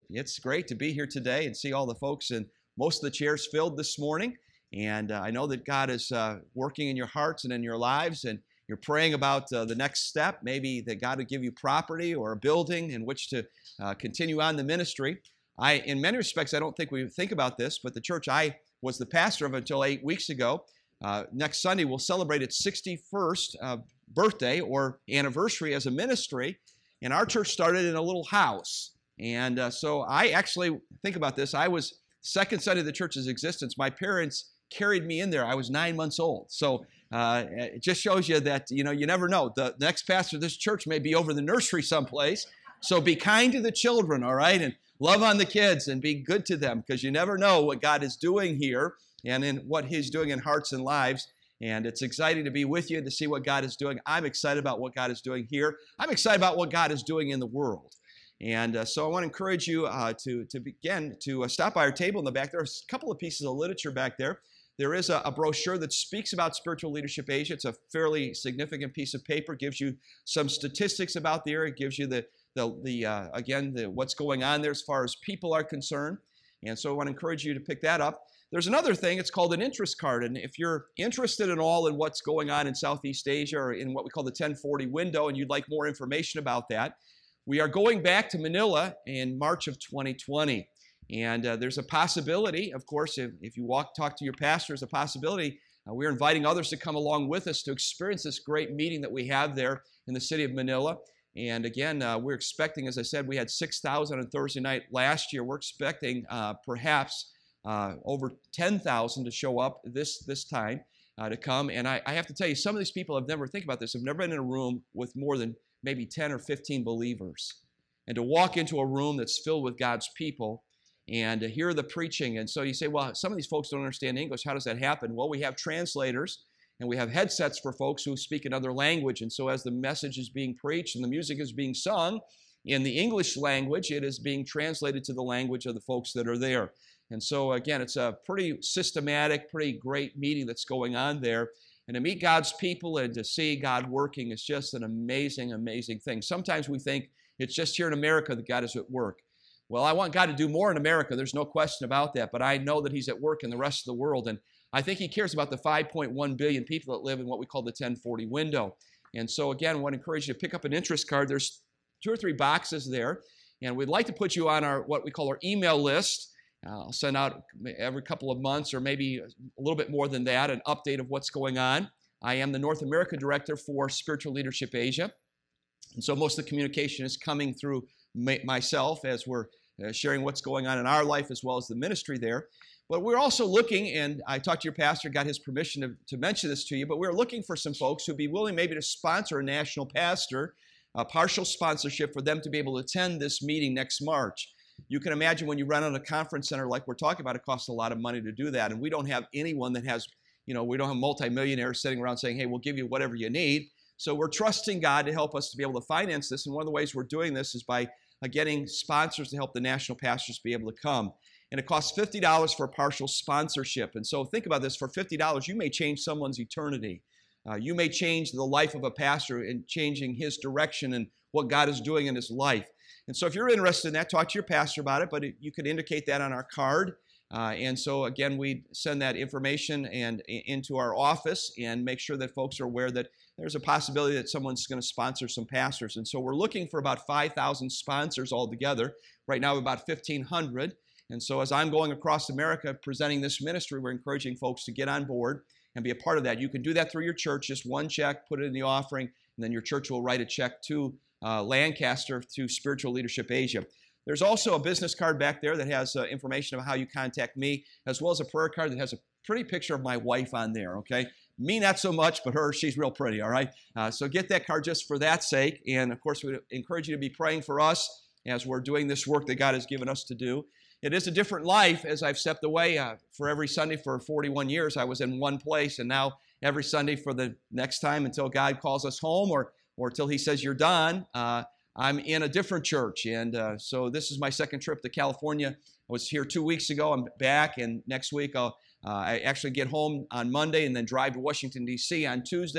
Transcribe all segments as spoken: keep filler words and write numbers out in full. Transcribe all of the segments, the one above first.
It's great to be here today and see all the folks and most of the chairs filled this morning. And uh, I know that God is uh, working in your hearts and in your lives, and you're praying about uh, the next step, maybe that God would give you property or a building in which to uh, continue on the ministry. I, in many respects, I don't think we think about this, but the church I was the pastor of until eight weeks ago, uh, next Sunday will celebrate its sixty-first uh, birthday or anniversary as a ministry, and our church started in a little house. And uh, so I actually, think about this, I was second Sunday of the church's existence. My parents carried me in there. I was nine months old. So uh, it just shows you that, you know, you never know. The next pastor of this church may be over the nursery someplace. So be kind to the children, all right? And love on the kids and be good to them, because you never know what God is doing here and in what He's doing in hearts and lives. And it's exciting to be with you, to see what God is doing. I'm excited about what God is doing here. I'm excited about what God is doing in the world. And uh, so I want to encourage you uh, to, to begin to uh, stop by our table in the back. There's a couple of pieces of literature back there. There is a, a brochure that speaks about Spiritual Leadership Asia. It's a fairly significant piece of paper. It gives you some statistics about the area. It gives you the, the, the uh, again, the, what's going on there as far as people are concerned. And so I want to encourage you to pick that up. There's another thing. It's called an interest card. And if you're interested in all in what's going on in Southeast Asia, or in what we call the ten forty window, and you'd like more information about that, we are going back to Manila in March of twenty twenty. And uh, there's a possibility, of course, if, if you walk, talk to your pastor, there's a possibility. Uh, we're inviting others to come along with us to experience this great meeting that we have there in the city of Manila. And again, uh, we're expecting, as I said, we had six thousand on Thursday night last year. We're expecting uh, perhaps uh, over ten thousand to show up this, this time uh, to come. And I, I have to tell you, some of these people have never, think about this, have never been in a room with more than maybe ten or fifteen believers. And to walk into a room that's filled with God's people and to hear the preaching. And so you say, well, some of these folks don't understand English. How does that happen? Well, we have translators, and we have headsets for folks who speak another language. And so as the message is being preached and the music is being sung in the English language, it is being translated to the language of the folks that are there. And so again, it's a pretty systematic, pretty great meeting that's going on there. And to meet God's people and to see God working is just an amazing, amazing thing. Sometimes we think it's just here in America that God is at work. Well, I want God to do more in America. There's no question about that. But I know that He's at work in the rest of the world. And I think He cares about the five point one billion people that live in what we call the ten forty window. And so again, I want to encourage you to pick up an interest card. There's two or three boxes there. And we'd like to put you on our what we call our email list. Uh, I'll send out every couple of months, or maybe a little bit more than that, an update of what's going on. I am the North America Director for Spiritual Leadership Asia. And so most of the communication is coming through myself as we're uh, sharing what's going on in our life as well as the ministry there. But we're also looking, and I talked to your pastor, got his permission to, to mention this to you, but we're looking for some folks who'd be willing maybe to sponsor a national pastor, a partial sponsorship for them to be able to attend this meeting next March. You can imagine when you run out a conference center like we're talking about, it costs a lot of money to do that. And we don't have anyone that has, you know, we don't have multimillionaires sitting around saying, hey, we'll give you whatever you need. So we're trusting God to help us to be able to finance this. And one of the ways we're doing this is by uh, getting sponsors to help the national pastors be able to come. And it costs fifty dollars for a partial sponsorship. And so think about this. For fifty dollars, you may change someone's eternity. Uh, you may change the life of a pastor in changing his direction and what God is doing in his life. And so if you're interested in that, talk to your pastor about it, but it, you could indicate that on our card. Uh, and so again, we send that information and into our office and make sure that folks are aware that there's a possibility that someone's going to sponsor some pastors. And so we're looking for about five thousand sponsors altogether. Right now, about fifteen hundred. And so as I'm going across America presenting this ministry, we're encouraging folks to get on board and be a part of that. You can do that through your church, just one check, put it in the offering, and then your church will write a check to uh, Lancaster through Spiritual Leadership Asia. There's also a business card back there that has uh, information of how you contact me, as well as a prayer card that has a pretty picture of my wife on there, okay? Me, not so much, but her, she's real pretty, all right? Uh, so get that card just for that sake. And, of course, we encourage you to be praying for us as we're doing this work that God has given us to do. It is a different life as I've stepped away uh, for every Sunday for forty-one years. I was in one place, and now every Sunday for the next time until God calls us home or, or till He says you're done, uh, I'm in a different church. And uh, so this is my second trip to California. I was here two weeks ago. I'm back, and next week I'll, uh, I actually get home on Monday and then drive to Washington, D C on Tuesday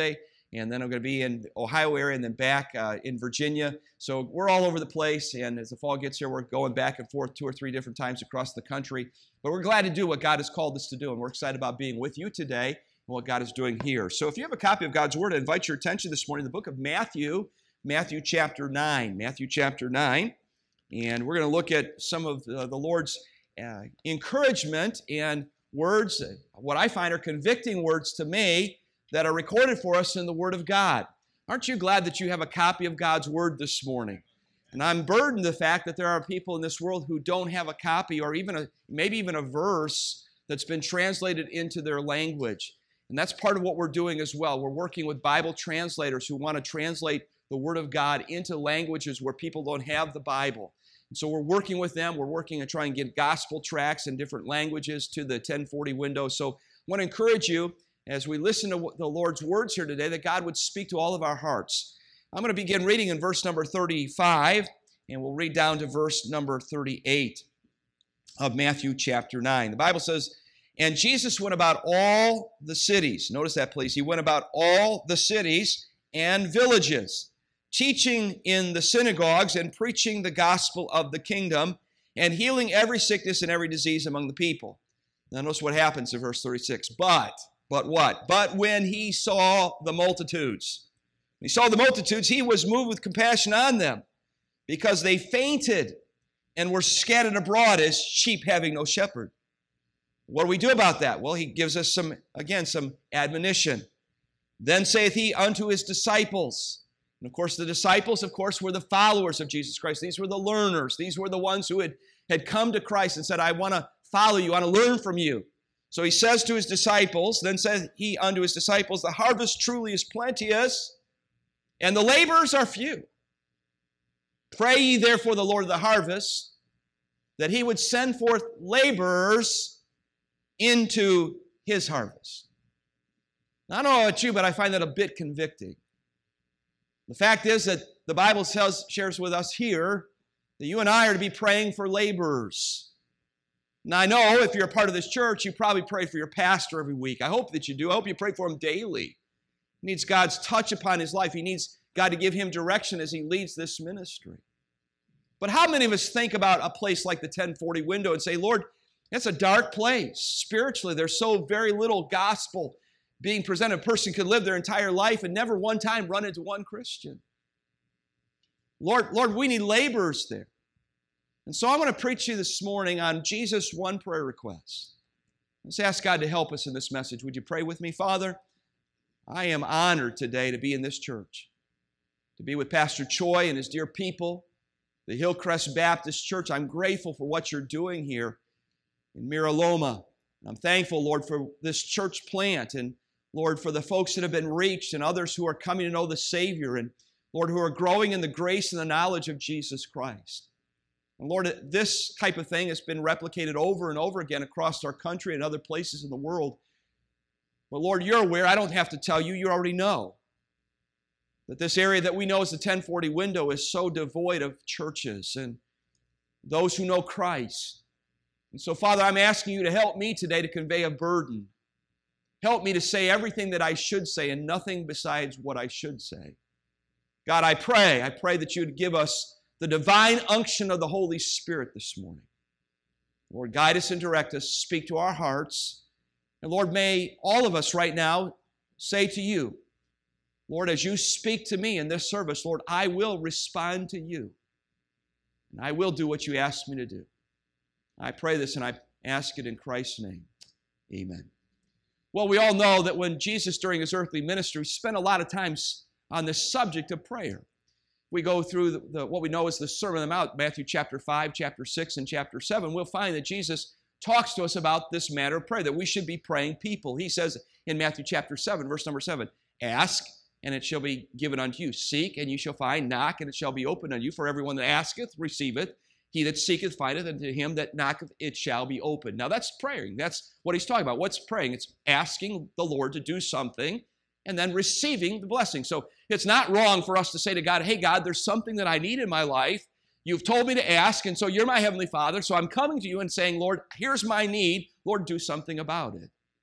and then I'm going to be in the Ohio area and then back uh, in Virginia. So we're all over the place, and as the fall gets here, we're going back and forth two or three different times across the country. But we're glad to do what God has called us to do, and we're excited about being with you today and what God is doing here. So if you have a copy of God's Word, I invite your attention this morning to the book of Matthew, Matthew chapter nine. Matthew chapter nine, and we're going to look at some of the, the Lord's uh, encouragement and words, what I find are convicting words to me, that are recorded for us in the Word of God. Aren't you glad that you have a copy of God's Word this morning? And I'm burdened the fact that there are people in this world who don't have a copy or even a, maybe even a verse that's been translated into their language. And that's part of what we're doing as well. We're working with Bible translators who want to translate the Word of God into languages where people don't have the Bible. And so we're working with them. We're working to try and get gospel tracts in different languages to the ten forty window. So I want to encourage you, as we listen to the Lord's words here today, that God would speak to all of our hearts. I'm going to begin reading in verse number thirty-five, and we'll read down to verse number thirty-eight of Matthew chapter nine. The Bible says, "And Jesus went about all the cities." Notice that, please. He went about all the cities and villages, teaching in the synagogues and preaching the gospel of the kingdom, and healing every sickness and every disease among the people. Now notice what happens in verse thirty-six. But... But what? But when he saw the multitudes, when he saw the multitudes, he was moved with compassion on them, because they fainted and were scattered abroad as sheep having no shepherd. What do we do about that? Well, he gives us some, again, some admonition. Then saith he unto his disciples. And of course, the disciples, of course, were the followers of Jesus Christ. These were the learners. These were the ones who had, had come to Christ and said, I want to follow you, I want to learn from you. So he says to his disciples, then said he unto his disciples, the harvest truly is plenteous, and the laborers are few. Pray ye therefore the Lord of the harvest, that he would send forth laborers into his harvest. Now, I don't know about you, but I find that a bit convicting. The fact is that the Bible tells, shares with us here that you and I are to be praying for laborers. Now, I know if you're a part of this church, you probably pray for your pastor every week. I hope that you do. I hope you pray for him daily. He needs God's touch upon his life. He needs God to give him direction as he leads this ministry. But how many of us think about a place like the ten forty window and say, Lord, that's a dark place. Spiritually, there's so very little gospel being presented. A person could live their entire life and never one time run into one Christian. Lord, Lord, we need laborers there. And so I want to preach to you this morning on Jesus' one prayer request. Let's ask God to help us in this message. Would you pray with me? Father, I am honored today to be in this church, to be with Pastor Choi and his dear people, the Hillcrest Baptist Church. I'm grateful for what you're doing here in Mira Loma. I'm thankful, Lord, for this church plant, and Lord, for the folks that have been reached and others who are coming to know the Savior, and Lord, who are growing in the grace and the knowledge of Jesus Christ. And Lord, this type of thing has been replicated over and over again across our country and other places in the world. But Lord, you're aware, I don't have to tell you, you already know, that this area that we know as the ten forty window is so devoid of churches and those who know Christ. And so, Father, I'm asking you to help me today to convey a burden. Help me to say everything that I should say and nothing besides what I should say. God, I pray, I pray that you would give us the divine unction of the Holy Spirit this morning. Lord, guide us and direct us, speak to our hearts. And Lord, may all of us right now say to you, Lord, as you speak to me in this service, Lord, I will respond to you. And I will do what you ask me to do. I pray this and I ask it in Christ's name. Amen. Well, we all know that when Jesus, during his earthly ministry, spent a lot of time on the subject of prayer. We go through the, the, what we know as the Sermon on the Mount, Matthew chapter five, chapter six, and chapter seven. We'll find that Jesus talks to us about this matter of prayer, that we should be praying people. He says in Matthew chapter seven, verse number seven, ask, and it shall be given unto you. Seek, and you shall find. Knock, and it shall be opened unto you. For everyone that asketh, receiveth. He that seeketh, findeth, and to him that knocketh, it shall be opened. Now that's praying. That's what he's talking about. What's praying? It's asking the Lord to do something and then receiving the blessing. So it's not wrong for us to say to God, hey, God, there's something that I need in my life. You've told me to ask, and so you're my Heavenly Father, so I'm coming to you and saying, Lord, here's my need. Lord, do something about it.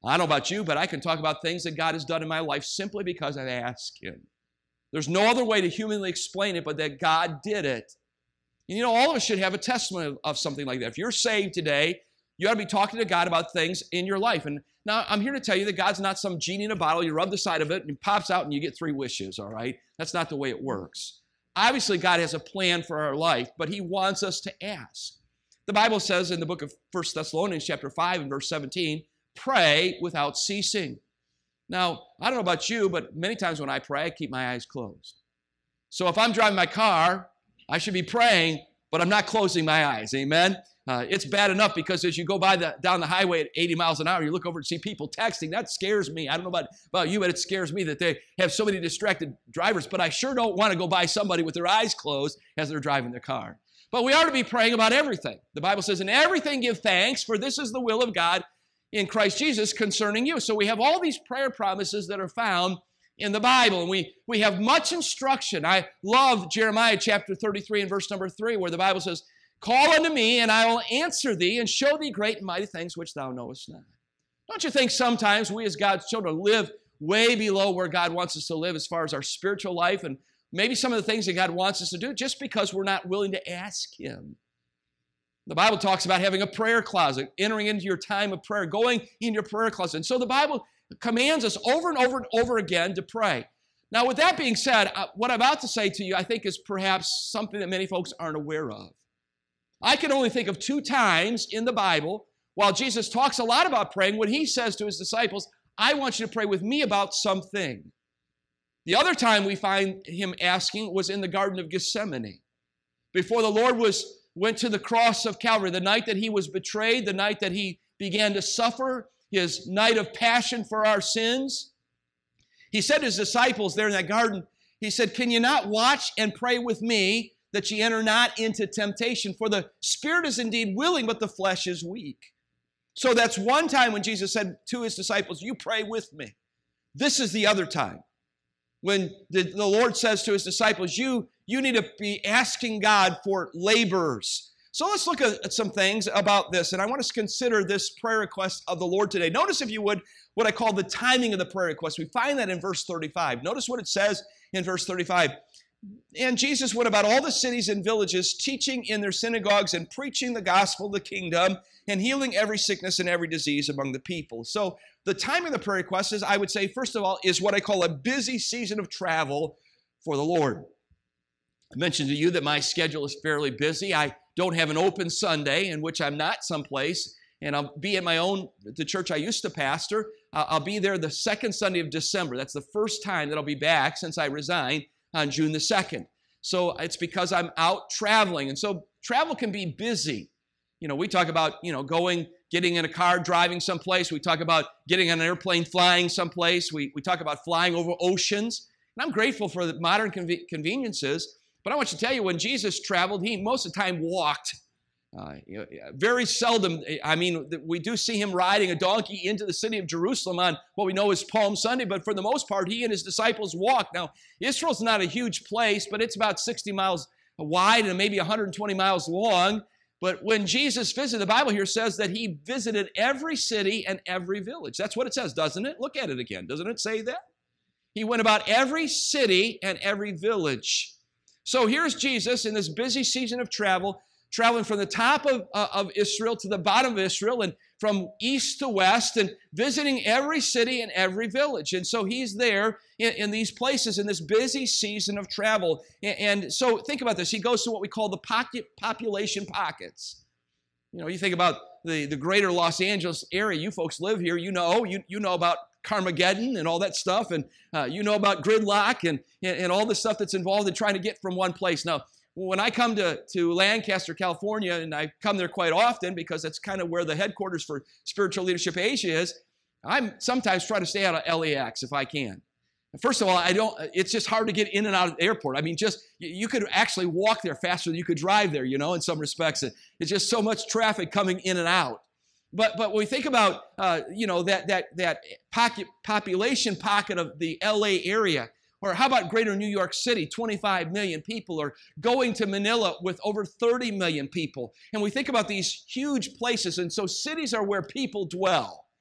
I don't know about you, but I can talk about things that God has done in my life simply because I've asked Him. There's no other way to humanly explain it but that God did it. And you know, all of us should have a testimony of, of something like that. If you're saved today, you ought to be talking to God about things in your life. And now I'm here to tell you that God's not some genie in a bottle. You rub the side of it and it pops out and you get three wishes, all right? That's not the way it works. Obviously, God has a plan for our life, but He wants us to ask. The Bible says in the book of First Thessalonians chapter five and verse seventeen, pray without ceasing. Now, I don't know about you, but many times when I pray, I keep my eyes closed. So if I'm driving my car, I should be praying, but I'm not closing my eyes, amen? Uh, it's bad enough because as you go by the, down the highway at eighty miles an hour, you look over and see people texting. That scares me. I don't know about, about you, but it scares me that they have so many distracted drivers. But I sure don't want to go by somebody with their eyes closed as they're driving their car. But we are to be praying about everything. The Bible says, in everything give thanks, for this is the will of God in Christ Jesus concerning you. So we have all these prayer promises that are found in the Bible, and we, we have much instruction. I love Jeremiah chapter thirty-three and verse number three, where the Bible says, call unto me, and I will answer thee, and show thee great and mighty things which thou knowest not. Don't you think sometimes we as God's children live way below where God wants us to live as far as our spiritual life, and maybe some of the things that God wants us to do just because we're not willing to ask Him? The Bible talks about having a prayer closet, entering into your time of prayer, going in your prayer closet. And so the Bible commands us over and over and over again to pray. Now, with that being said, what I'm about to say to you, I think is perhaps something that many folks aren't aware of. I can only think of two times in the Bible, while Jesus talks a lot about praying, when He says to His disciples, I want you to pray with me about something. The other time we find Him asking was in the Garden of Gethsemane. Before the Lord was went to the cross of Calvary, the night that He was betrayed, the night that He began to suffer, His night of passion for our sins. He said to His disciples there in that garden, He said, can you not watch and pray with me that ye enter not into temptation? For the spirit is indeed willing, but the flesh is weak. So that's one time when Jesus said to His disciples, you pray with me. This is the other time when the, the Lord says to His disciples, you, you need to be asking God for laborers. So let's look at, at some things about this, and I want us to consider this prayer request of the Lord today. Notice, if you would, what I call the timing of the prayer request. We find that in verse thirty-five. Notice what it says in verse thirty-five. And Jesus went about all the cities and villages, teaching in their synagogues and preaching the gospel of the kingdom and healing every sickness and every disease among the people. So the time of the prayer request is, I would say, first of all, is what I call a busy season of travel for the Lord. I mentioned to you that my schedule is fairly busy. I don't have an open Sunday in which I'm not someplace, and I'll be at my own, the church I used to pastor. I'll be there the second Sunday of December. That's the first time that I'll be back since I resigned on June the second. So it's because I'm out traveling. And so travel can be busy. You know, we talk about, you know, going, getting in a car, driving someplace. We talk about getting on an airplane, flying someplace. We, we talk about flying over oceans. And I'm grateful for the modern conve- conveniences. But I want to tell you, when Jesus traveled, He most of the time walked. Uh, you know, very seldom, I mean, we do see Him riding a donkey into the city of Jerusalem on what we know is Palm Sunday, but for the most part, He and His disciples walked. Now, Israel's not a huge place, but it's about sixty miles wide and maybe one hundred twenty miles long. But when Jesus visited, the Bible here says that He visited every city and every village. That's what it says, doesn't it? Look at it again. Doesn't it say that? He went about every city and every village. So here's Jesus in this busy season of travel, traveling from the top of, uh, of Israel to the bottom of Israel and from east to west and visiting every city and every village. And so He's there in, in these places in this busy season of travel. And, and so think about this. He goes to what we call the pocket, population pockets. You know, you think about the, the greater Los Angeles area. You folks live here. You know, you, you know about Carmageddon and all that stuff. And uh, you know about gridlock and, and, and all the stuff that's involved in trying to get from one place. Now, when I come to, to Lancaster, California, and I come there quite often because that's kind of where the headquarters for Spiritual Leadership Asia is, I'm sometimes trying to stay out of L A X if I can. First of all, I don't. It's just hard to get in and out of the airport. I mean, just you could actually walk there faster than you could drive there, you know, in some respects. It's just so much traffic coming in and out. But but when we think about, uh, you know, that that that pocket, population pocket of the L A area, or how about greater New York City, twenty-five million people, or going to Manila with over thirty million people. And we think about these huge places, and so cities are where people dwell.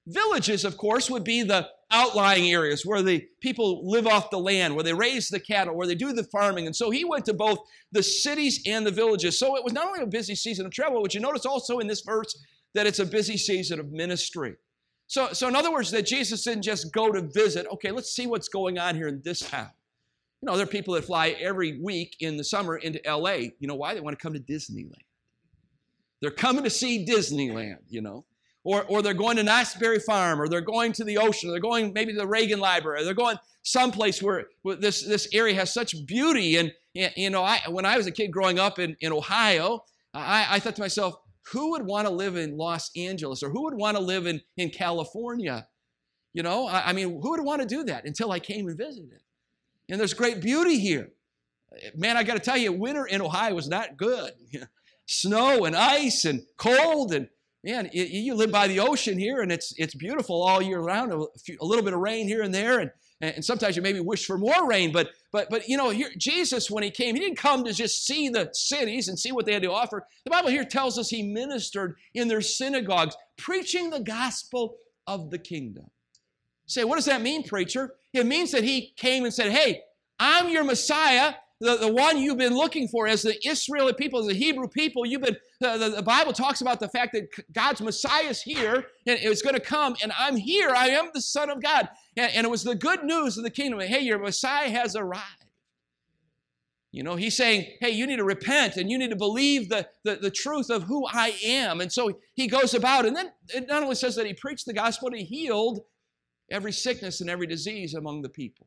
Villages, of course, would be the outlying areas where the people live off the land, where they raise the cattle, where they do the farming. And so he went to both the cities and the villages. So it was not only a busy season of travel, but you notice also in this verse that it's a busy season of ministry. So, so in other words, that Jesus didn't just go to visit, okay, let's see what's going on here in this town. You know, there are people that fly every week in the summer into L A. You know why? They want to come to Disneyland. They're coming to see Disneyland, you know. Or, or they're going to Knott's Berry Farm, or they're going to the ocean, or they're going maybe to the Reagan Library, or they're going someplace where, where this, this area has such beauty. And, you know, I, when I was a kid growing up in, in Ohio, I, I thought to myself, who would want to live in Los Angeles, or who would want to live in, in California? You know, I, I mean, who would want to do that until I came and visited? And there's great beauty here. Man, I got to tell you, winter in Ohio was not good. Snow and ice and cold, and man, you live by the ocean here, and it's it's beautiful all year round. A, few, a little bit of rain here and there, and, and sometimes you maybe wish for more rain. But but but you know, here, Jesus, when he came, he didn't come to just see the cities and see what they had to offer. The Bible here tells us he ministered in their synagogues, preaching the gospel of the kingdom. Say, what does that mean, preacher? It means that he came and said, hey, I'm your Messiah. The, the one you've been looking for as the Israeli people, as the Hebrew people. You've been, the, the, the Bible talks about the fact that God's Messiah is here, and it's going to come, and I'm here. I am the Son of God. And, and it was the good news of the kingdom. Hey, your Messiah has arrived. You know, he's saying, hey, you need to repent, and you need to believe the, the, the truth of who I am. And so he goes about, and then it not only says that he preached the gospel, he healed every sickness and every disease among the people.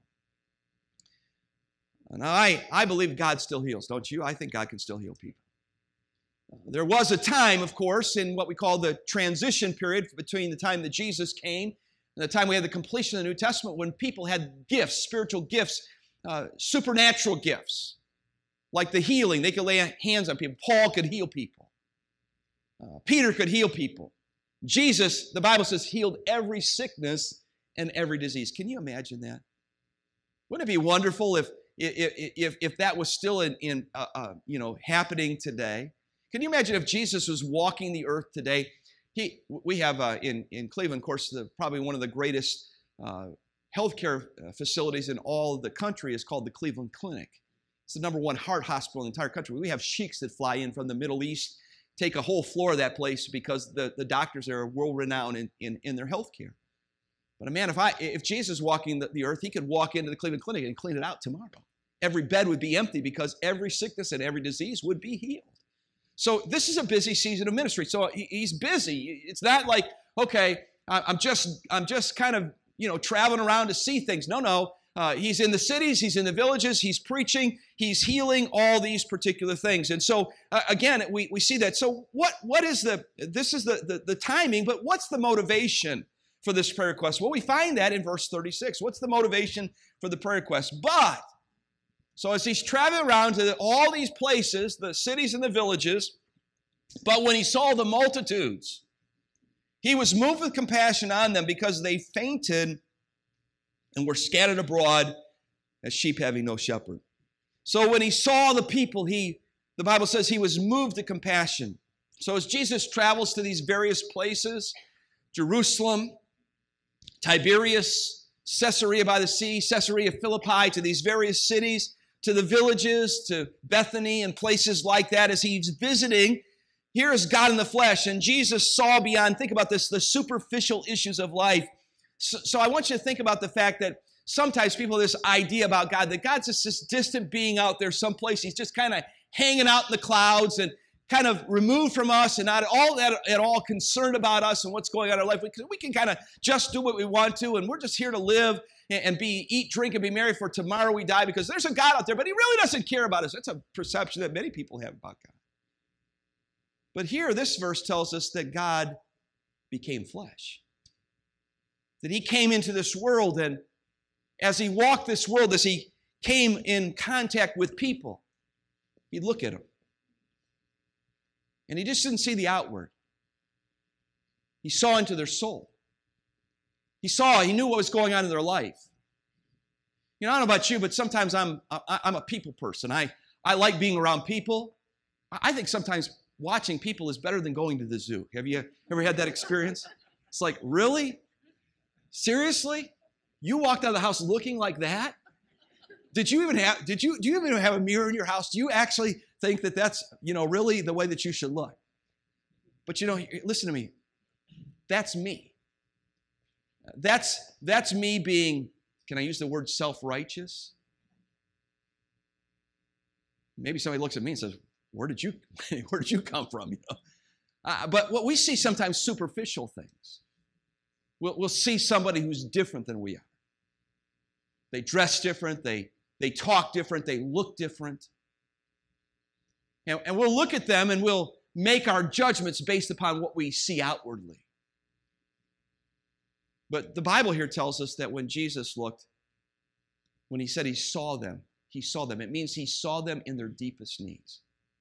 And I, I believe God still heals, don't you? I think God can still heal people. There was a time, of course, in what we call the transition period between the time that Jesus came and the time we had the completion of the New Testament, when people had gifts, spiritual gifts, uh, supernatural gifts, like the healing. They could lay hands on people. Paul could heal people. Uh, Peter could heal people. Jesus, the Bible says, healed every sickness and every disease. Can you imagine that? Wouldn't it be wonderful if If, if, if that was still in, in uh, uh, you know, happening today? Can you imagine if Jesus was walking the earth today? He, we have uh, in, in Cleveland, of course, the, probably one of the greatest uh, healthcare facilities in all of the country is called the Cleveland Clinic. It's the number one heart hospital in the entire country. We have sheiks that fly in from the Middle East, take a whole floor of that place because the, the doctors there are world-renowned in, in, in their healthcare. But man, if I if Jesus walking the, the earth, he could walk into the Cleveland Clinic and clean it out tomorrow. Every bed would be empty because every sickness and every disease would be healed. So this is a busy season of ministry. So he, he's busy. It's not like, okay, I'm just I'm just kind of, you know, traveling around to see things. No, no. Uh, he's in the cities. He's in the villages. He's preaching. He's healing all these particular things. And so uh, again, we we see that. So what what is the this is the, the the timing, but what's the motivation for this prayer request? Well, we find that in verse thirty-six. What's the motivation for the prayer request? But, so as he's traveling around to the, all these places, the cities and the villages, but when he saw the multitudes, he was moved with compassion on them because they fainted and were scattered abroad as sheep having no shepherd. So when he saw the people, he, the Bible says he was moved to compassion. So as Jesus travels to these various places, Jerusalem, Tiberias, Caesarea by the sea, Caesarea Philippi, to these various cities, to the villages, to Bethany and places like that, as he's visiting, here is God in the flesh. And Jesus saw beyond, think about this, the superficial issues of life. So, so I want you to think about the fact that sometimes people have this idea about God, that God's just this distant being out there someplace. He's just kind of hanging out in the clouds and kind of removed from us and not all that at all concerned about us and what's going on in our life. We can, we can kind of just do what we want to, and we're just here to live and, and be eat, drink, and be merry, for tomorrow we die, because there's a God out there, but he really doesn't care about us. That's a perception that many people have about God. But here, this verse tells us that God became flesh, that he came into this world, and as he walked this world, as he came in contact with people, he'd look at them. And he just didn't see the outward. He saw into their soul. He saw, he knew what was going on in their life. You know, I don't know about you, but sometimes I'm I'm a people person. I, I like being around people. I think sometimes watching people is better than going to the zoo. Have you ever had that experience? It's like, really? Seriously? You walked out of the house looking like that? Did you even have, did you, do you even have a mirror in your house? Do you actually think that that's, you know, really the way that you should look? But you know, listen to me. That's me. That's, that's me being, can I use the word self-righteous? Maybe somebody looks at me and says, where did you, where did you come from? You know? Uh, but what we see sometimes superficial things. We'll, we'll see somebody who's different than we are. They dress different, they, they talk different, they look different. And, and we'll look at them and we'll make our judgments based upon what we see outwardly. But the Bible here tells us that when Jesus looked, when he said he saw them, he saw them. It means he saw them in their deepest needs.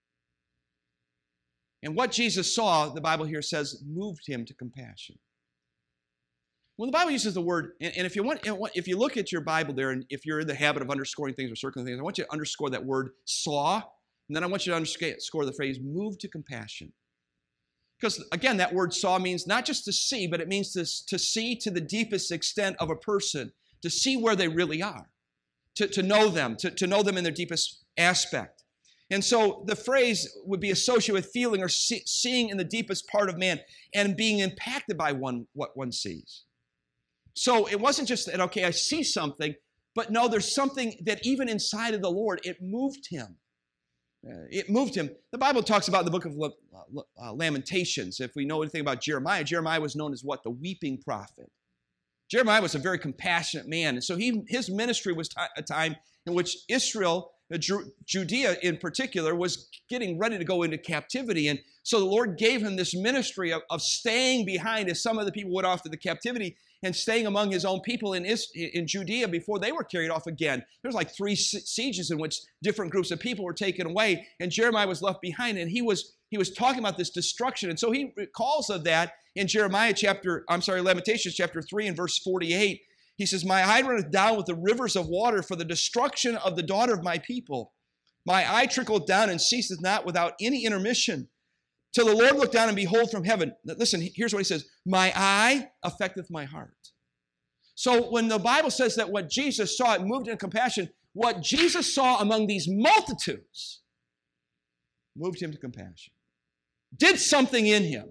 And what Jesus saw, the Bible here says, moved him to compassion. When the Bible uses the word, and, and if you want, if you look at your Bible there, and if you're in the habit of underscoring things or circling things, I want you to underscore that word saw, and then I want you to underscore the phrase moved to compassion. Because again, that word saw means not just to see, but it means to, to see to the deepest extent of a person, to see where they really are, to, to know them, to, to know them in their deepest aspect. And so the phrase would be associated with feeling or see, seeing in the deepest part of man and being impacted by one what one sees. So it wasn't just that, okay, I see something, but no, there's something that even inside of the Lord, it moved him. Uh, it moved him. The Bible talks about in the book of uh, Lamentations. If we know anything about Jeremiah, Jeremiah was known as what? The weeping prophet. Jeremiah was a very compassionate man. And so he, his ministry was t- a time in which Israel, uh, Ju- Judea in particular, was getting ready to go into captivity. And so the Lord gave him this ministry of, of staying behind as some of the people went off to the captivity and staying among his own people in, Is- in Judea before they were carried off again. There was like three sieges in which different groups of people were taken away, and Jeremiah was left behind, and he was he was talking about this destruction. And so he recalls of that in Jeremiah chapter, I'm sorry, Lamentations chapter three and verse forty-eight. He says, my eye runneth down with the rivers of water for the destruction of the daughter of my people. My eye trickleth down and ceaseth not without any intermission. Till the Lord look down and behold from heaven. Listen, here's what he says. My eye affecteth my heart. So when the Bible says that what Jesus saw, it moved in compassion, what Jesus saw among these multitudes moved him to compassion. Did something in him.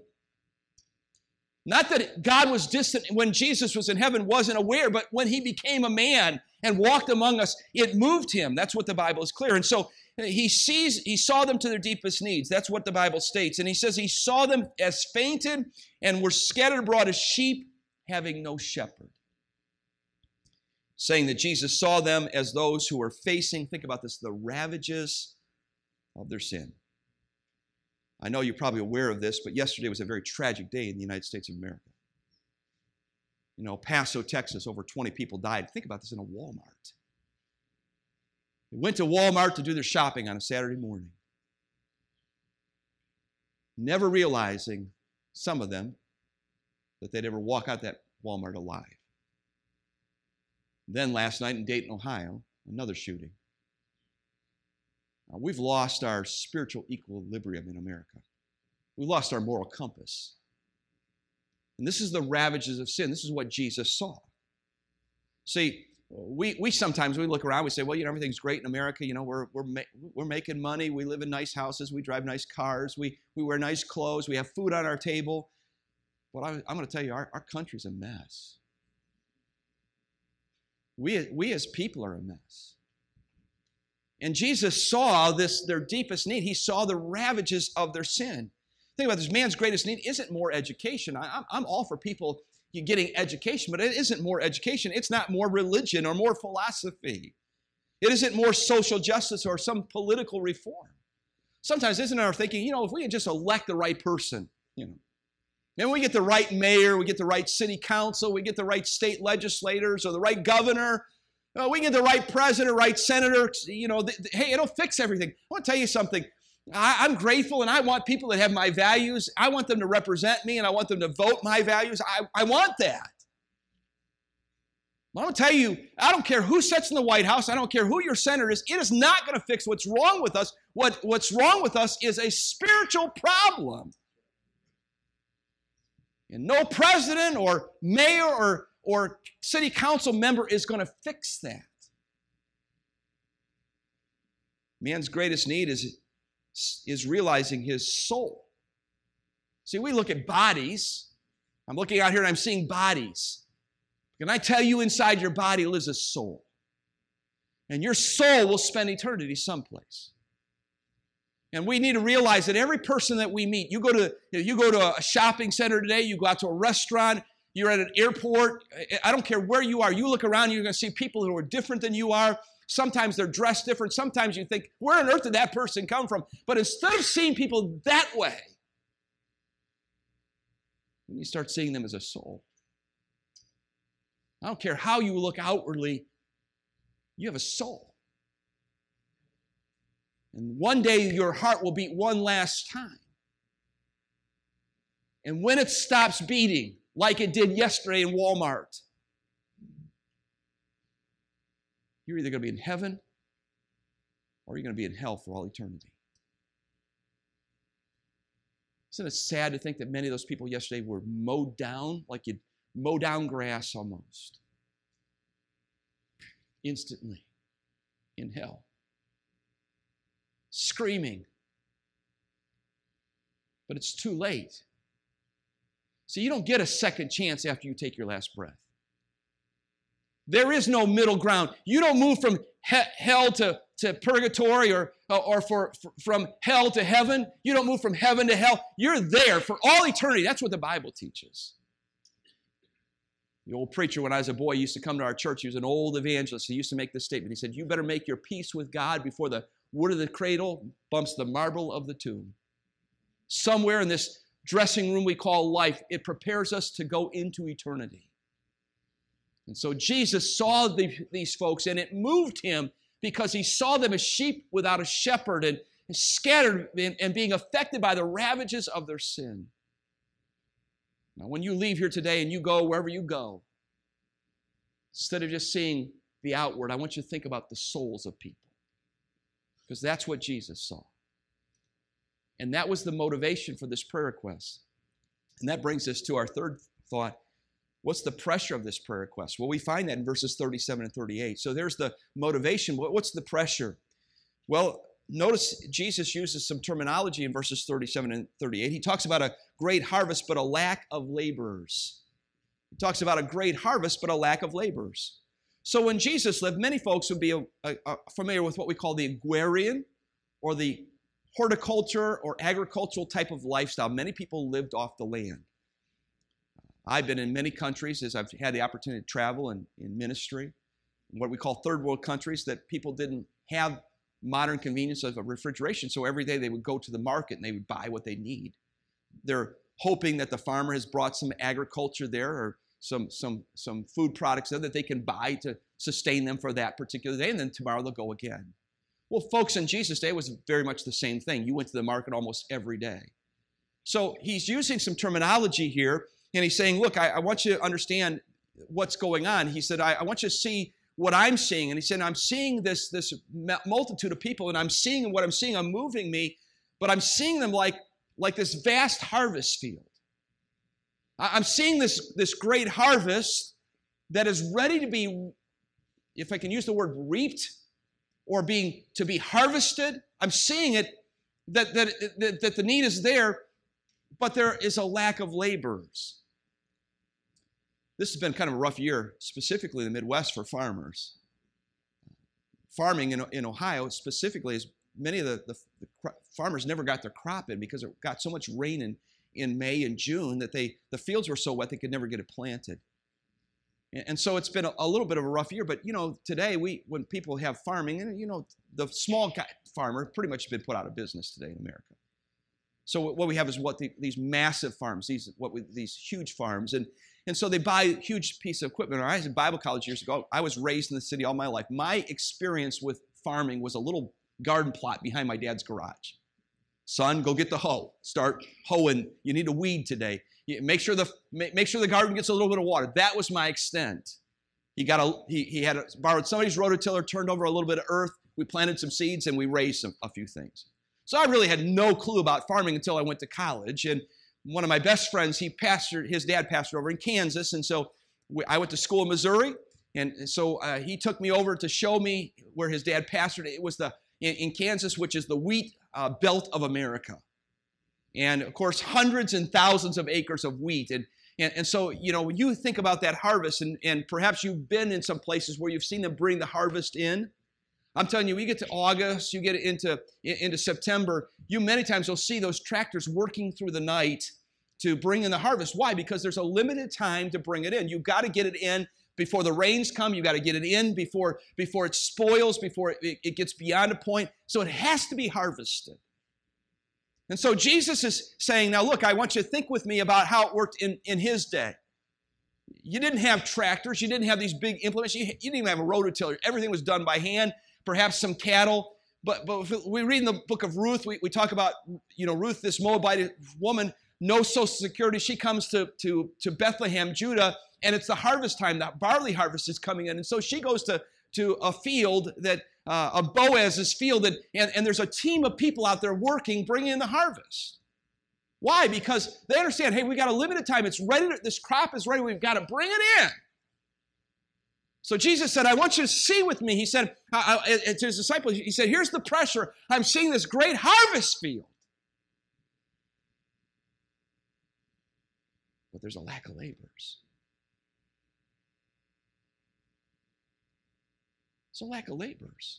Not that God was distant when Jesus was in heaven, wasn't aware, but when he became a man and walked among us, it moved him. That's what the Bible is clear. And so he sees, he saw them to their deepest needs. That's what the Bible states. And he says he saw them as fainted and were scattered abroad as sheep having no shepherd. Saying that Jesus saw them as those who were facing, think about this, the ravages of their sin. I know you're probably aware of this, but yesterday was a very tragic day in the United States of America. You know, El Paso, Texas, over twenty people died. Think about this in a Walmart. They went to Walmart to do their shopping on a Saturday morning, never realizing, some of them, that they'd ever walk out that Walmart alive. Then last night in Dayton, Ohio, another shooting. Now, we've lost our spiritual equilibrium in America. We lost our moral compass. And this is the ravages of sin. This is what Jesus saw. See, we we sometimes we look around, we say, well, you know, everything's great in America. You know, we're we're ma- we're making money. We live in nice houses. We drive nice cars. We we wear nice clothes. We have food on our table. But I, I'm going to tell you, our, our country's a mess. We we as people are a mess. And Jesus saw this, their deepest need. He saw the ravages of their sin. Think about this, man's greatest need isn't more education. I, I'm, I'm all for people getting education, but it isn't more education. It's not more religion or more philosophy. It isn't more social justice or some political reform. Sometimes isn't our thinking, you know, if we can just elect the right person, you know, then we get the right mayor, we get the right city council, we get the right state legislators or the right governor, Uh, we get the right president, right senator. You know, th- th- hey, it'll fix everything. I want to tell you something. I- I'm grateful, and I want people that have my values. I want them to represent me, and I want them to vote my values. I, I want that. But I want to tell you, I don't care who sits in the White House. I don't care who your senator is. It is not going to fix what's wrong with us. What, what's wrong with us is a spiritual problem. And no president or mayor or or city council member is going to fix that. Man's greatest need is, is realizing his soul. See, we look at bodies. I'm looking out here and I'm seeing bodies. Can I tell you, inside your body lives a soul? And your soul will spend eternity someplace. And we need to realize that every person that we meet, you go to, you go to a shopping center today, you go out to a restaurant, you're at an airport, I don't care where you are, you look around, you're going to see people who are different than you are. Sometimes they're dressed different. Sometimes you think, where on earth did that person come from? But instead of seeing people that way, you start seeing them as a soul. I don't care how you look outwardly, you have a soul. And one day your heart will beat one last time. And when it stops beating, like it did yesterday in Walmart, you're either going to be in heaven or you're going to be in hell for all eternity. Isn't it sad to think that many of those people yesterday were mowed down, like you'd mow down grass almost, instantly in hell, screaming. But it's too late. See, you don't get a second chance after you take your last breath. There is no middle ground. You don't move from he- hell to, to purgatory or, or for, for, from hell to heaven. You don't move from heaven to hell. You're there for all eternity. That's what the Bible teaches. The old preacher, when I was a boy, used to come to our church. He was an old evangelist. He used to make this statement. He said, you better make your peace with God before the wood of the cradle bumps the marble of the tomb. Somewhere in this dressing room we call life, it prepares us to go into eternity. And so Jesus saw the, these folks, and it moved him because he saw them as sheep without a shepherd and scattered and, and being affected by the ravages of their sin. Now, when you leave here today and you go wherever you go, instead of just seeing the outward, I want you to think about the souls of people, because that's what Jesus saw. And that was the motivation for this prayer request. And that brings us to our third thought. What's the pressure of this prayer request? Well, we find that in verses thirty-seven and thirty-eight. So there's the motivation. What's the pressure? Well, notice Jesus uses some terminology in verses thirty-seven and thirty-eight. He talks about a great harvest, but a lack of laborers. He talks about a great harvest, but a lack of laborers. So when Jesus lived, many folks would be a, a, a familiar with what we call the agrarian or the horticulture or agricultural type of lifestyle. Many people lived off the land. I've been in many countries as I've had the opportunity to travel and in ministry, what we call third world countries, that people didn't have modern convenience of a refrigeration, so every day they would go to the market and they would buy what they need. They're hoping that the farmer has brought some agriculture there or some, some, some food products there that they can buy to sustain them for that particular day, and then tomorrow they'll go again. Well, folks, in Jesus' day, it was very much the same thing. You went to the market almost every day. So he's using some terminology here, and he's saying, look, I, I want you to understand what's going on. He said, I, I want you to see what I'm seeing. And he said, I'm seeing this, this multitude of people, and I'm seeing what I'm seeing, I'm moving me, but I'm seeing them like, like this vast harvest field. I'm seeing this, this great harvest that is ready to be, if I can use the word reaped, or being to be harvested. I'm seeing it, that, that, that, that the need is there, but there is a lack of laborers. This has been kind of a rough year, specifically in the Midwest for farmers. Farming in, in Ohio specifically, is many of the, the, the farmers never got their crop in because it got so much rain in, in May and June that they the fields were so wet they could never get it planted. And so it's been a, a little bit of a rough year, but you know, today we when people have farming, and you know, the small guy, farmer pretty much been put out of business today in America. So what we have is what the, these massive farms, these what we, these huge farms, and and so they buy a huge piece of equipment. I was in Bible college years ago. I was raised in the city all my life. My experience with farming was a little garden plot behind my dad's garage. Son, go get the hoe. Start hoeing. You need a weed today. Make sure the make sure the garden gets a little bit of water. That was my extent. He got a he he had a, borrowed somebody's rototiller, turned over a little bit of earth. We planted some seeds and we raised some, a few things. So I really had no clue about farming until I went to college. And one of my best friends, he pastored, his dad pastored over in Kansas, and so we, I went to school in Missouri, and so uh, he took me over to show me where his dad pastored. It was the in, in Kansas, which is the wheat uh, belt of America. And, of course, hundreds and thousands of acres of wheat. And, and, and so, you know, when you think about that harvest, and, and perhaps you've been in some places where you've seen them bring the harvest in. I'm telling you, we get to August, you get into, into September, you many times will see those tractors working through the night to bring in the harvest. Why? Because there's a limited time to bring it in. You've got to get it in before the rains come. You've got to get it in before, before it spoils, before it, it gets beyond a point. So it has to be harvested. And so Jesus is saying, now look, I want you to think with me about how it worked in, in his day. You didn't have tractors. You didn't have these big implements. You, you didn't even have a rototiller. Everything was done by hand, perhaps some cattle. But, but if we read in the book of Ruth, we, we talk about, you know, Ruth, this Moabite woman, no social security. She comes to, to, to Bethlehem, Judah, and it's the harvest time. That barley harvest is coming in. And so she goes to, to a field that, uh, of Boaz's field, and, and, and there's a team of people out there working, bringing in the harvest. Why? Because they understand, hey, we got a limited time. It's ready. To, this crop is ready. We've got to bring it in. So Jesus said, I want you to see with me. He said uh, uh, to his disciples, he said, here's the pressure. I'm seeing this great harvest field. But there's a lack of laborers. It's a lack of laborers.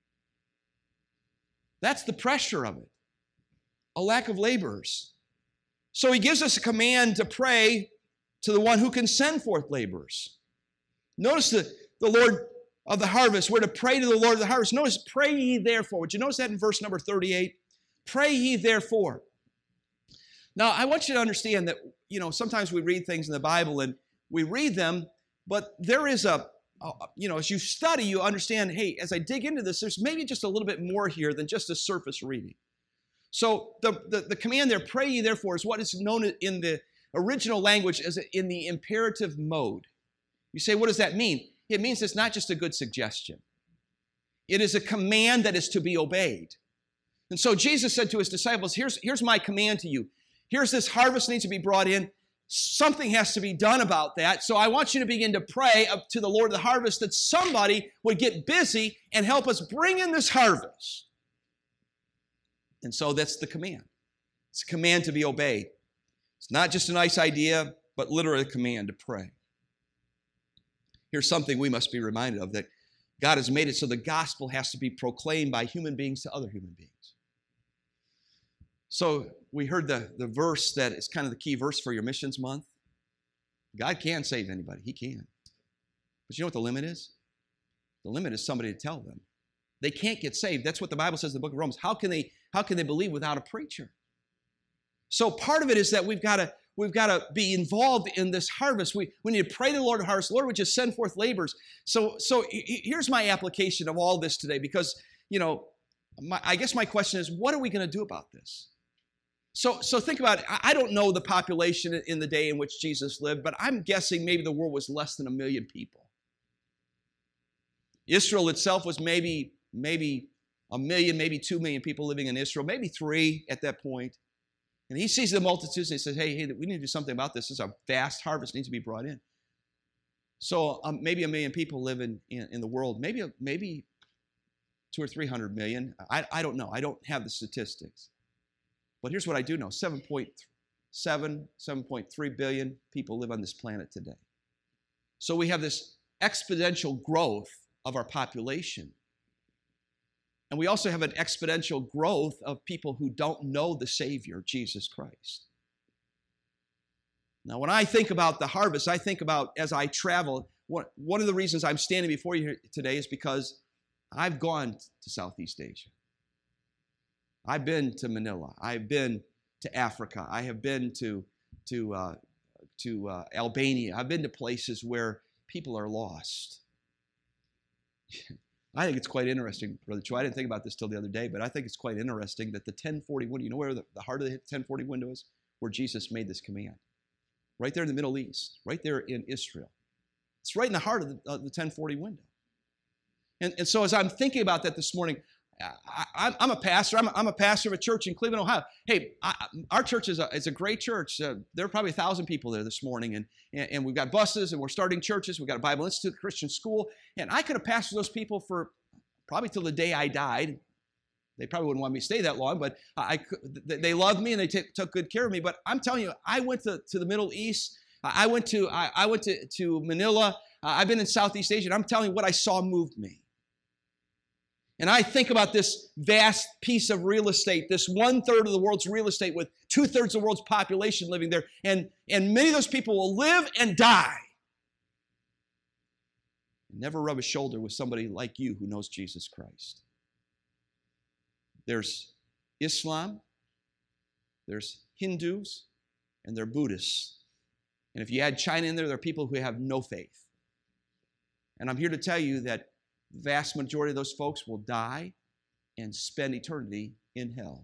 That's the pressure of it. A lack of laborers. So he gives us a command to pray to the one who can send forth laborers. Notice the, the Lord of the harvest. We're to pray to the Lord of the harvest. Notice, pray ye therefore. Would you notice that in verse number thirty-eight? Pray ye therefore. Now, I want you to understand that, you know, sometimes we read things in the Bible and we read them, but there is a, a you know, as you study, you understand, hey, as I dig into this, there's maybe just a little bit more here than just a surface reading. So the, the, the command there, pray ye therefore, is what is known in the original language as in the imperative mode. You say, what does that mean? It means it's not just a good suggestion. It is a command that is to be obeyed. And so Jesus said to his disciples, here's, here's my command to you. Here's this harvest needs to be brought in. Something has to be done about that. So I want you to begin to pray up to the Lord of the harvest that somebody would get busy and help us bring in this harvest. And so that's the command. It's a command to be obeyed. It's not just a nice idea, but literally a command to pray. Here's something we must be reminded of, that God has made it so the gospel has to be proclaimed by human beings to other human beings. So we heard the, the verse that is kind of the key verse for your missions month. God can save anybody. He can. But you know what the limit is? The limit is somebody to tell them. They can't get saved. That's what the Bible says in the book of Romans. How can they, how can they believe without a preacher? So part of it is that we've got to We've got to be involved in this harvest. We, we need to pray to the Lord of harvest. Lord, would you send forth laborers? So, so here's my application of all this today, because, you know, my, I guess my question is, what are we going to do about this? So, so think about it. I don't know the population in the day in which Jesus lived, but I'm guessing maybe the world was less than a million people. Israel itself was maybe, maybe a million, maybe two million people living in Israel, maybe three at that point. And he sees the multitudes and he says, hey, hey, we need to do something about this. This is a vast harvest needs to be brought in. So um, maybe a million people live in, in, in the world. Maybe, maybe two or three hundred million. I, I don't know. I don't have the statistics. But here's what I do know. seven point seven, seven point three billion people live on this planet today. So we have this exponential growth of our population. And we also have an exponential growth of people who don't know the Savior, Jesus Christ. Now, when I think about the harvest, I think about as I travel, one of the reasons I'm standing before you today is because I've gone to Southeast Asia. I've been to Manila. I've been to Africa. I have been to, to, uh, to uh, Albania. I've been to places where people are lost. I think it's quite interesting, Brother Troy. I didn't think about this till the other day, but I think it's quite interesting that the ten forty window, you know where the, the heart of the ten forty window is? Where Jesus made this command. Right there in the Middle East, right there in Israel. It's right in the heart of the, uh, the ten forty window. And, and so as I'm thinking about that this morning, I, I'm, I'm a pastor. I'm a, I'm a pastor of a church in Cleveland, Ohio. Hey, I, our church is a, is a great church. Uh, there are probably a thousand people there this morning, and, and, and we've got buses, and we're starting churches. We've got a Bible Institute, a Christian school, and I could have pastored those people for probably till the day I died. They probably wouldn't want me to stay that long, but I, they loved me and they t- took good care of me. But I'm telling you, I went to, to the Middle East. I went to I, I went to, to Manila. Uh, I've been in Southeast Asia, and I'm telling you, what I saw moved me. And I think about this vast piece of real estate, this one-third of the world's real estate with two-thirds of the world's population living there. And, and many of those people will live and die. Never rub a shoulder with somebody like you who knows Jesus Christ. There's Islam, there's Hindus, and there are Buddhists. And if you add China in there, there are people who have no faith. And I'm here to tell you that the vast majority of those folks will die and spend eternity in hell.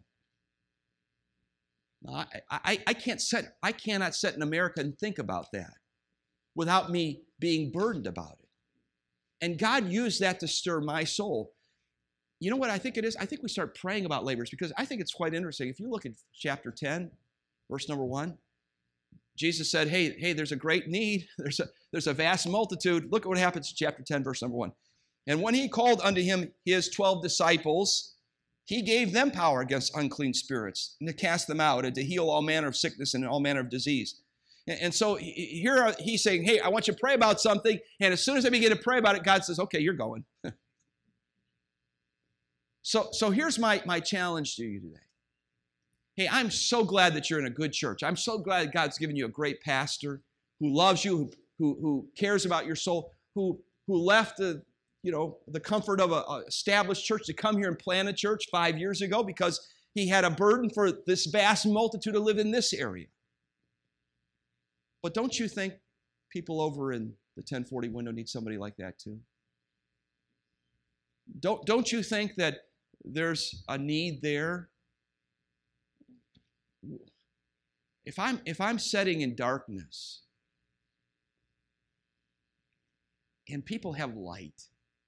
Now, I, I, I, can't sit, I cannot sit in America and think about that without me being burdened about it. And God used that to stir my soul. You know what I think it is? I think we start praying about laborers because I think it's quite interesting. If you look at chapter ten, verse number one, Jesus said, hey, hey, there's a great need. There's a, there's a vast multitude. Look at what happens in chapter ten, verse number one. And when he called unto him his twelve disciples, he gave them power against unclean spirits and to cast them out and to heal all manner of sickness and all manner of disease. And, and so here he's saying, hey, I want you to pray about something. And as soon as I begin to pray about it, God says, okay, you're going. So, so here's my, my challenge to you today. Hey, I'm so glad that you're in a good church. I'm so glad God's given you a great pastor who loves you, who, who, who cares about your soul, who, who left the, you know, the comfort of an established church to come here and plant a church five years ago because he had a burden for this vast multitude to live in this area. But don't you think people over in the ten forty window need somebody like that too? Don't, don't you think that there's a need there? If I'm, if I'm sitting in darkness and people have light,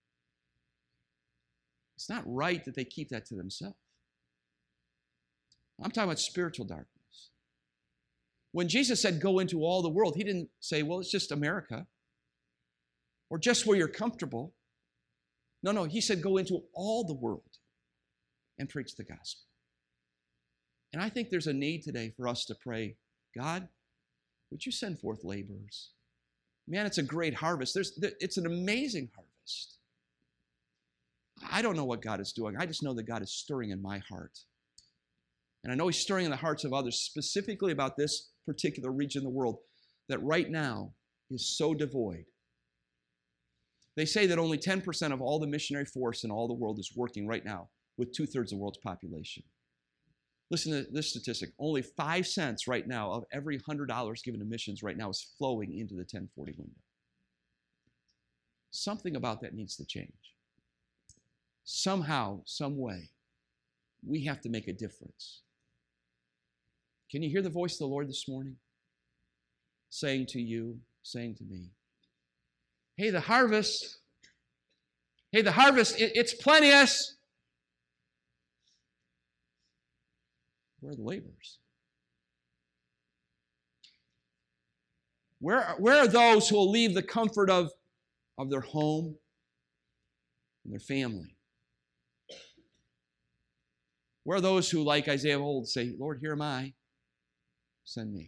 it's not right that they keep that to themselves. I'm talking about spiritual darkness. When Jesus said, go into all the world, he didn't say, well, it's just America or just where you're comfortable. No, no, he said, go into all the world and preach the gospel. And I think there's a need today for us to pray, God, would you send forth laborers? Man, it's a great harvest. There's, it's an amazing harvest. I don't know what God is doing. I just know that God is stirring in my heart. And I know he's stirring in the hearts of others, specifically about this particular region of the world that right now is so devoid. They say that only ten percent of all the missionary force in all the world is working right now with two-thirds of the world's population. Listen to this statistic. Only five cents right now of every one hundred dollars given to missions right now is flowing into the ten forty window. Something about that needs to change. Somehow, some way, we have to make a difference. Can you hear the voice of the Lord this morning? Saying to you, saying to me, hey, the harvest, hey, the harvest, it, it's plenteous. Where are the laborers? Where, where are those who will leave the comfort of, of their home and their family? Where are those who, like Isaiah of old, say, Lord, here am I, send me.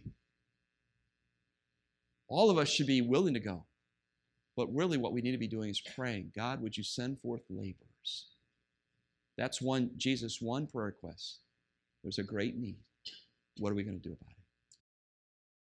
All of us should be willing to go. But really what we need to be doing is praying, God, would you send forth laborers? That's one, Jesus' one prayer request. There's a great need. What are we going to do about it?